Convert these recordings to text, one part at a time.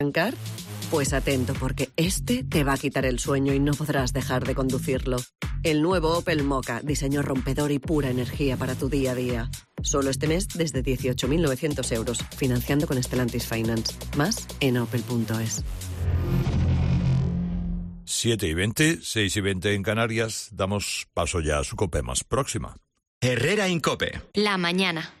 arrancar? Pues atento, porque este te va a quitar el sueño y no podrás dejar de conducirlo. El nuevo Opel Mokka, diseño rompedor y pura energía para tu día a día. Solo este mes desde 18.900 euros, financiando con Stellantis Finance. Más en opel.es. 7:20, 6:20 en Canarias. Damos paso ya a su COPE más próxima. Herrera Incope. La mañana.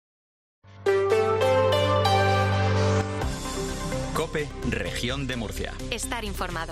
COPE, Región de Murcia. Estar informado.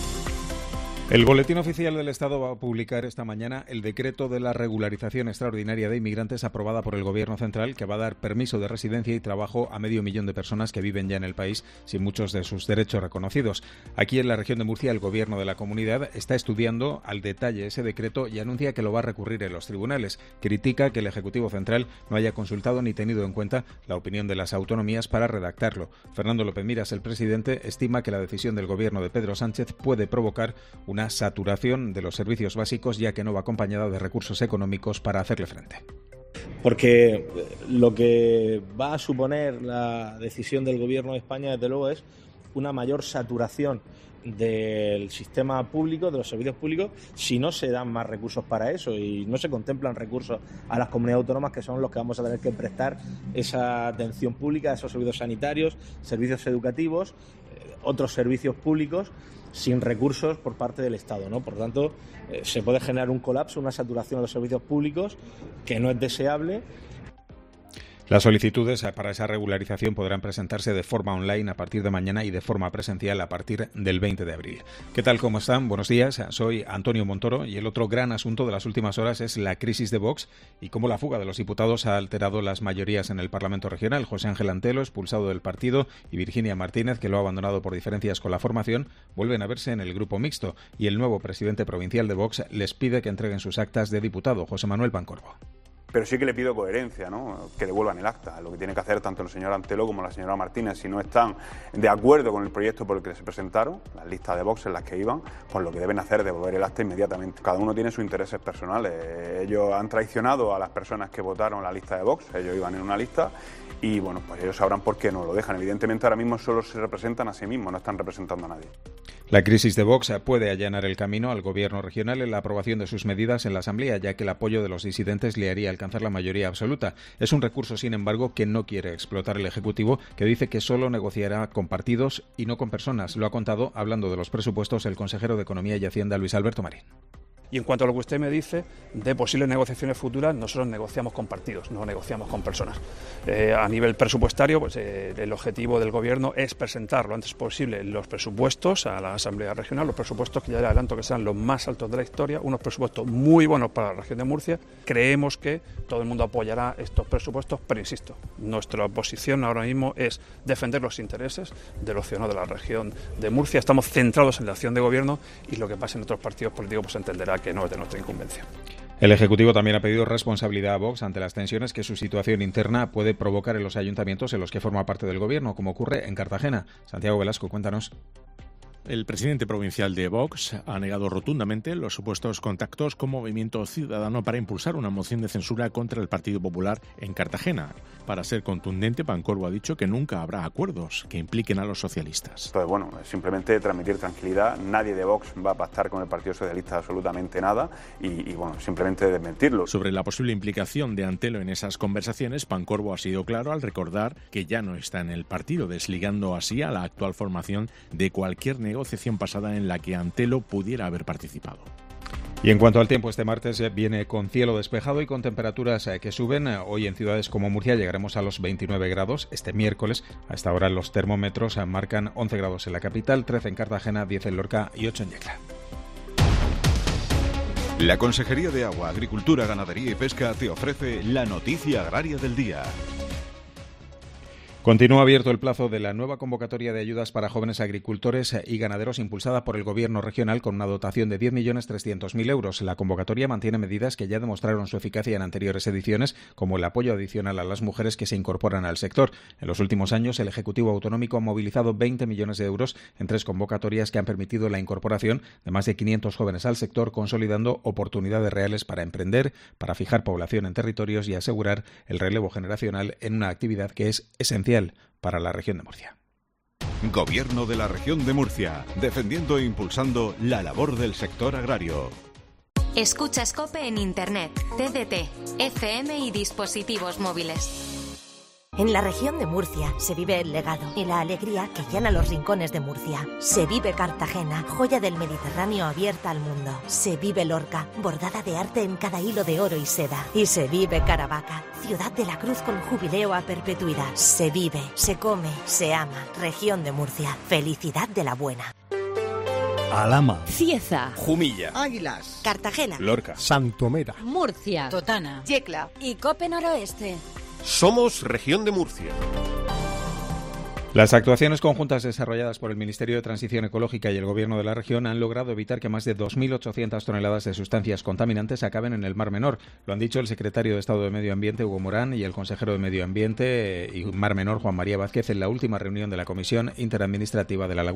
El Boletín Oficial del Estado va a publicar esta mañana el decreto de la regularización extraordinaria de inmigrantes aprobada por el Gobierno central, que va a dar permiso de residencia y trabajo a 500.000 de personas que viven ya en el país sin muchos de sus derechos reconocidos. Aquí en la región de Murcia, el Gobierno de la comunidad está estudiando al detalle ese decreto y anuncia que lo va a recurrir en los tribunales. Critica que el Ejecutivo central no haya consultado ni tenido en cuenta la opinión de las autonomías para redactarlo. Fernando López Miras, el presidente, estima que la decisión del Gobierno de Pedro Sánchez puede provocar una saturación de los servicios básicos, ya que no va acompañada de recursos económicos para hacerle frente. Porque lo que va a suponer la decisión del Gobierno de España, desde luego, es una mayor saturación del sistema público, de los servicios públicos, si no se dan más recursos para eso y no se contemplan recursos a las comunidades autónomas, que son los que vamos a tener que prestar esa atención pública, esos servicios sanitarios, servicios educativos, otros servicios públicos, sin recursos por parte del Estado, ¿no? Por tanto, se puede generar un colapso, una saturación de los servicios públicos que no es deseable. Las solicitudes para esa regularización podrán presentarse de forma online a partir de mañana y de forma presencial a partir del 20 de abril. ¿Qué tal? ¿Cómo están? Buenos días. Soy Antonio Montoro y el otro gran asunto de las últimas horas es la crisis de Vox y cómo la fuga de los diputados ha alterado las mayorías en el Parlamento regional. José Ángel Antelo, expulsado del partido, y Virginia Martínez, que lo ha abandonado por diferencias con la formación, vuelven a verse en el grupo mixto y el nuevo presidente provincial de Vox les pide que entreguen sus actas de diputado. José Manuel Pancorbo. Pero sí que le pido coherencia, ¿no? Que devuelvan el acta. Lo que tiene que hacer tanto el señor Antelo como la señora Martínez, si no están de acuerdo con el proyecto por el que se presentaron, las listas de Vox en las que iban, pues lo que deben hacer es devolver el acta inmediatamente. Cada uno tiene sus intereses personales. Ellos han traicionado a las personas que votaron la lista de Vox, ellos iban en una lista y, bueno, pues ellos sabrán por qué no lo dejan. Evidentemente ahora mismo solo se representan a sí mismos, no están representando a nadie. La crisis de Vox puede allanar el camino al Gobierno regional en la aprobación de sus medidas en la Asamblea, ya que el apoyo de los disidentes le haría alcanzar la mayoría absoluta. Es un recurso, sin embargo, que no quiere explotar el Ejecutivo, que dice que solo negociará con partidos y no con personas. Lo ha contado, hablando de los presupuestos, el consejero de Economía y Hacienda, Luis Alberto Marín. Y en cuanto a lo que usted me dice de posibles negociaciones futuras, nosotros negociamos con partidos, no negociamos con personas. A nivel presupuestario, pues el objetivo del Gobierno es presentar lo antes posible los presupuestos a la Asamblea Regional, los presupuestos que ya le adelanto que serán los más altos de la historia, unos presupuestos muy buenos para la región de Murcia. Creemos que todo el mundo apoyará estos presupuestos, pero insisto, nuestra posición ahora mismo es defender los intereses de los ciudadanos de la región de Murcia. Estamos centrados en la acción de Gobierno y lo que pase en otros partidos políticos pues entenderá que no es de nuestra incumbencia. El Ejecutivo también ha pedido responsabilidad a Vox ante las tensiones que su situación interna puede provocar en los ayuntamientos en los que forma parte del Gobierno, como ocurre en Cartagena. Santiago Velasco, cuéntanos. El presidente provincial de Vox ha negado rotundamente los supuestos contactos con Movimiento Ciudadano para impulsar una moción de censura contra el Partido Popular en Cartagena. Para ser contundente, Pancorbo ha dicho que nunca habrá acuerdos que impliquen a los socialistas. Entonces, bueno, simplemente transmitir tranquilidad. Nadie de Vox va a pactar con el Partido Socialista absolutamente nada y bueno, simplemente desmentirlo. Sobre la posible implicación de Antelo en esas conversaciones, Pancorbo ha sido claro al recordar que ya no está en el partido, desligando así a la actual formación de cualquier negociación pasada en la que Antelo pudiera haber participado. Y en cuanto al tiempo, este martes viene con cielo despejado y con temperaturas que suben. Hoy en ciudades como Murcia llegaremos a los 29 grados. Este miércoles, a esta hora, los termómetros marcan 11 grados en la capital, 13 en Cartagena, 10 en Lorca y 8 en Yecla. La Consejería de Agua, Agricultura, Ganadería y Pesca te ofrece la noticia agraria del día. Continúa abierto el plazo de la nueva convocatoria de ayudas para jóvenes agricultores y ganaderos impulsada por el Gobierno regional con una dotación de 10.300.000 euros. La convocatoria mantiene medidas que ya demostraron su eficacia en anteriores ediciones, como el apoyo adicional a las mujeres que se incorporan al sector. En los últimos años, el Ejecutivo Autonómico ha movilizado 20 millones de euros en 3 convocatorias que han permitido la incorporación de más de 500 jóvenes al sector, consolidando oportunidades reales para emprender, para fijar población en territorios y asegurar el relevo generacional en una actividad que es esencial para la región de Murcia. Gobierno de la Región de Murcia, defendiendo e impulsando la labor del sector agrario. Escuchas COPE en Internet, TDT, FM y dispositivos móviles. En la región de Murcia se vive el legado y la alegría que llena los rincones de Murcia. Se vive Cartagena, joya del Mediterráneo abierta al mundo. Se vive Lorca, bordada de arte en cada hilo de oro y seda. Y se vive Caravaca, ciudad de la cruz con jubileo a perpetuidad. Se vive, se come, se ama. Región de Murcia, felicidad de la buena. Alhama, Cieza, Jumilla, Águilas, Cartagena, Lorca, Santomera, Murcia, Totana, Yecla y COPE Noroeste. Somos Región de Murcia. Las actuaciones conjuntas desarrolladas por el Ministerio de Transición Ecológica y el Gobierno de la región han logrado evitar que más de 2.800 toneladas de sustancias contaminantes acaben en el Mar Menor. Lo han dicho el secretario de Estado de Medio Ambiente, Hugo Morán, y el consejero de Medio Ambiente y Mar Menor, Juan María Vázquez, en la última reunión de la Comisión Interadministrativa de la Laguna.